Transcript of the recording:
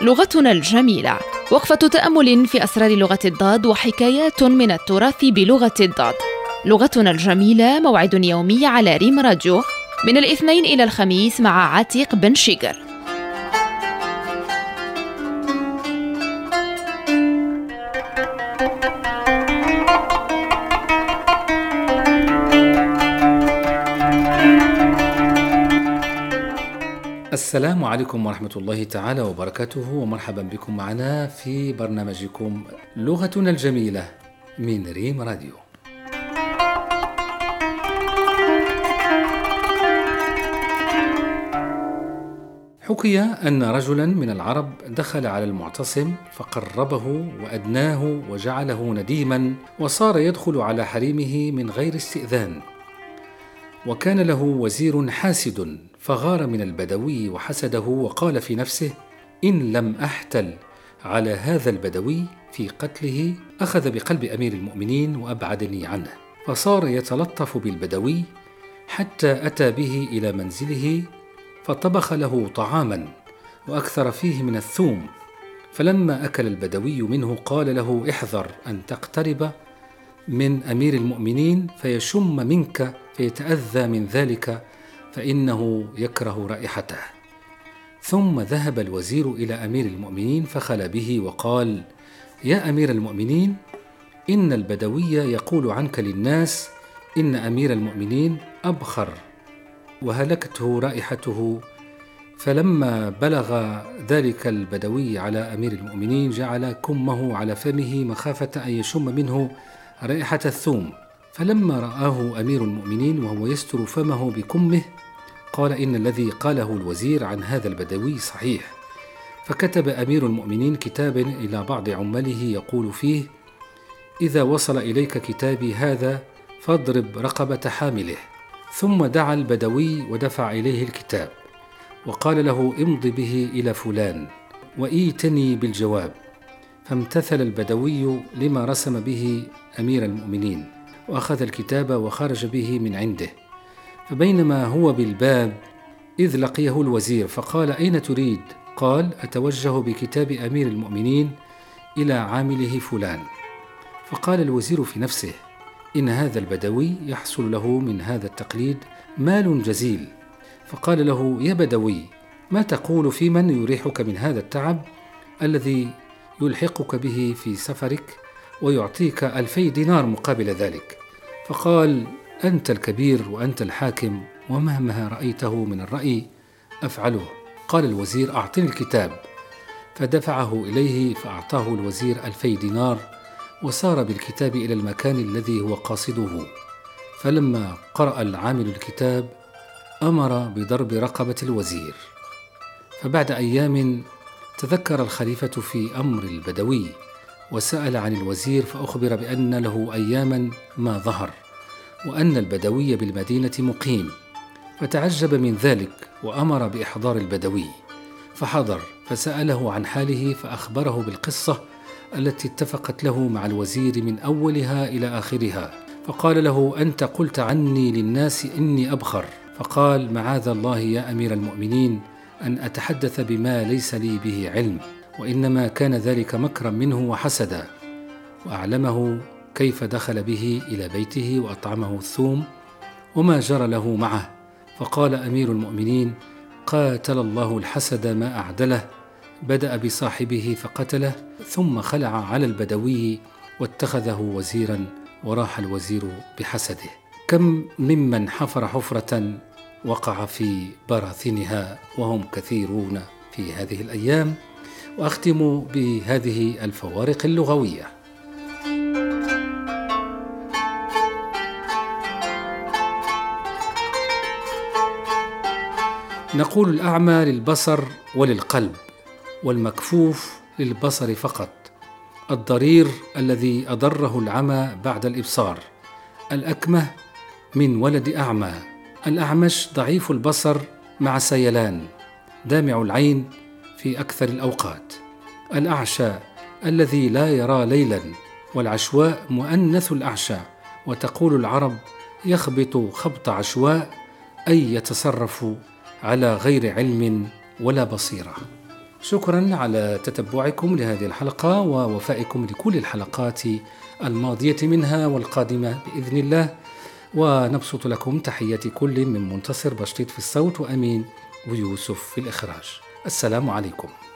لغتنا الجميلة، وقفة تأمل في أسرار لغة الضاد وحكايات من التراث بلغة الضاد. لغتنا الجميلة موعد يومي على ريم راديو من الاثنين إلى الخميس مع عتيق بن شيقر. السلام عليكم ورحمة الله تعالى وبركاته، ومرحبا بكم معنا في برنامجكم لغتنا الجميلة من ريم راديو. حكي أن رجلا من العرب دخل على المعتصم فقربه وأدناه وجعله نديما، وصار يدخل على حريمه من غير استئذان. وكان له وزير حاسد فغار من البدوي وحسده، وقال في نفسه: إن لم أحتل على هذا البدوي في قتله أخذ بقلب أمير المؤمنين وأبعدني عنه. فصار يتلطف بالبدوي حتى أتى به إلى منزله فطبخ له طعاما وأكثر فيه من الثوم. فلما أكل البدوي منه قال له: احذر أن تقترب من أمير المؤمنين فيشم منك فيتأذى من ذلك، فإنه يكره رائحته. ثم ذهب الوزير إلى أمير المؤمنين فخلى به وقال: يا أمير المؤمنين، إن البدوي يقول عنك للناس إن أمير المؤمنين أبخر وهلكته رائحته. فلما بلغ ذلك البدوي على أمير المؤمنين جعل كمه على فمه مخافة أن يشم منه رائحة الثوم. فلما رآه أمير المؤمنين وهو يستر فمه بكمه قال: إن الذي قاله الوزير عن هذا البدوي صحيح. فكتب أمير المؤمنين كتابا إلى بعض عماله يقول فيه: إذا وصل إليك كتابي هذا فاضرب رقبة حامله. ثم دعا البدوي ودفع إليه الكتاب وقال له: امض به إلى فلان وإيتني بالجواب. فامتثل البدوي لما رسم به أمير المؤمنين، وأخذ الكتاب وخرج به من عنده. فبينما هو بالباب إذ لقيه الوزير فقال: أين تريد؟ قال: أتوجه بكتاب أمير المؤمنين إلى عامله فلان. فقال الوزير في نفسه: إن هذا البدوي يحصل له من هذا التقليد مال جزيل. فقال له: يا بدوي، ما تقول في من يريحك من هذا التعب الذي يلحقك به في سفرك ويعطيك 2000 دينار مقابل ذلك؟ فقال: أنت الكبير وأنت الحاكم، ومهما رأيته من الرأي أفعله. قال الوزير: أعطني الكتاب. فدفعه إليه فأعطاه الوزير 2000 دينار، وسار بالكتاب إلى المكان الذي هو قاصده. فلما قرأ العامل الكتاب أمر بضرب رقبة الوزير. فبعد أيام تذكر الخليفة في أمر البدوي وسأل عن الوزير، فأخبر بأن له أياما ما ظهر وأن البدوي بالمدينة مقيم. فتعجب من ذلك وأمر بإحضار البدوي، فحضر فسأله عن حاله فأخبره بالقصة التي اتفقت له مع الوزير من أولها إلى آخرها. فقال له: أنت قلت عني للناس إني أبخر. فقال: معاذ الله يا أمير المؤمنين أن أتحدث بما ليس لي به علم، وإنما كان ذلك مكرا منه وحسدا. وأعلمه كيف دخل به إلى بيته وأطعمه الثوم وما جرى له معه. فقال أمير المؤمنين: قاتل الله الحسد ما أعدله. بدأ بصاحبه فقتله، ثم خلع على البدوي واتخذه وزيرا، وراح الوزير بحسده. كم ممن حفر حفرة وقع في براثنها، وهم كثيرون في هذه الأيام. وأختم بهذه الفوارق اللغوية. نقول: الأعمى للبصر وللقلب، والمكفوف للبصر فقط، الضرير الذي أضره العمى بعد الإبصار، الأكمه من ولد أعمى، الأعمش ضعيف البصر مع سيلان، دامع العين في أكثر الأوقات، الأعشى الذي لا يرى ليلا، والعشواء مؤنث الأعشى. وتقول العرب: يخبط خبط عشواء، أي يتصرف على غير علم ولا بصيرة. شكرا على تتبعكم لهذه الحلقة ووفائكم لكل الحلقات الماضية منها والقادمة بإذن الله. ونبسط لكم تحيات كل من منتصر بشطيط في الصوت وأمين ويوسف في الإخراج. السلام عليكم.